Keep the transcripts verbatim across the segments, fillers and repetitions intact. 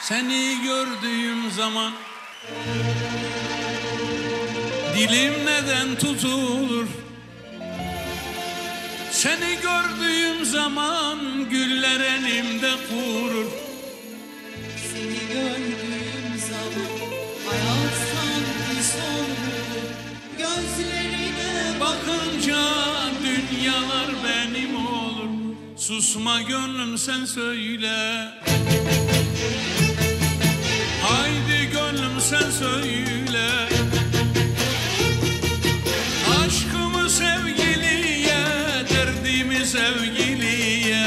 Seni gördüğüm zaman dilim neden tutulur? Seni gördüğüm zaman güller elimde kurur. Seni gördüğüm zaman hayat sanki solur. Gözlerine bakınca dünyalar benim olur. Susma gönlüm sen söyle. Haydi gönlüm sen söyle. Aşkımı sevgiliye, derdimi sevgiliye.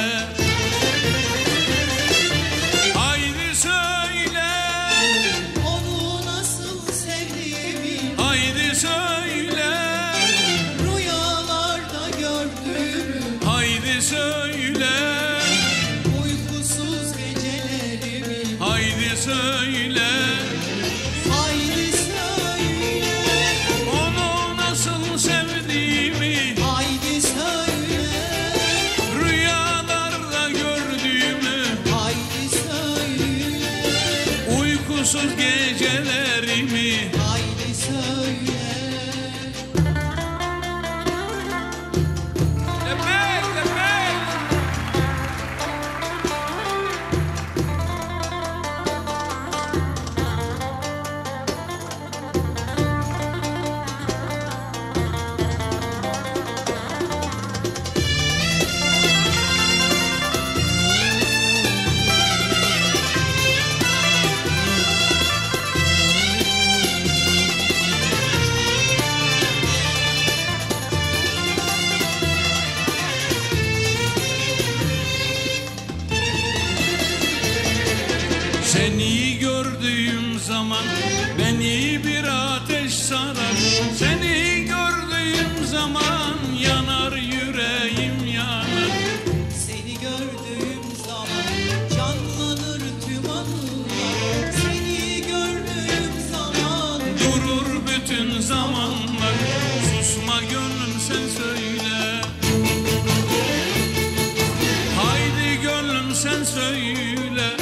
Haydi söyle. onu nasıl sevdiğimi Haydi söyle. rüyalarda gördüğümü Haydi söyle. uykusuz gecelerimi Haydi söyle. haydi söyle. Onu nasıl sevdiğimi, Haydi söyle. rüyalarda gördüğümü, Haydi söyle. uykusuz gecelerimi. Haydi söyle. Lepek, lepek. Seni gördüğüm zaman beni bir ateş sarar. Seni gördüğüm zaman yanar yüreğim yanar. Seni gördüğüm zaman canlanır tüm anılar. Seni gördüğüm zaman Durur bütün zamanlar. Susma gönlüm sen söyle. Haydi gönlüm sen söyle.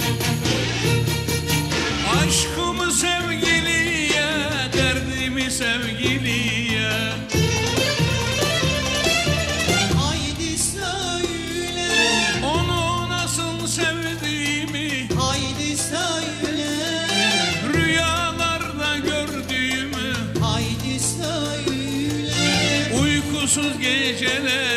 Aşkımı sevgiliye, derdimi sevgiliye. haydi söyle. Onu nasıl sevdiğimi, Haydi söyle. rüyalarda gördüğümü, Haydi söyle. uykusuz geceler.